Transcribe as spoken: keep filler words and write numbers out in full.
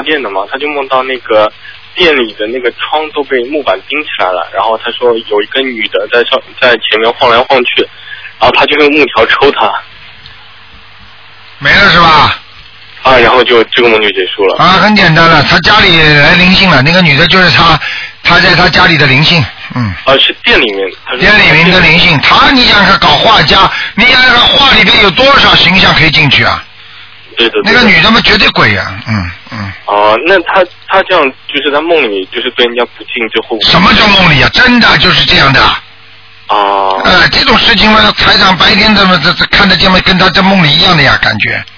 店的嘛，他就梦到那个店里的那个窗都被木板钉起来了，然后他说有一个女的在上在前面晃来晃去，然后他就用木条抽他。 没了是吧？ 啊，然后就这个梦就结束了。 啊，很简单了，他家里来灵性了，那个女的就是他，他在他家里的灵性，嗯。 啊，是店里面。 店里面的灵性，他你想想搞画家，你想想画里面有多少形象可以进去啊？ 对的。 那个女的嘛，绝对鬼呀、啊，嗯嗯。 哦、啊，那他他这样就是在梦里就是对人家不敬之后。 什么叫梦里啊？真的就是这样的。 哦、啊。 呃，这种事情嘛，台长白天怎么这这看得见吗？跟他在梦里一样的呀，感觉。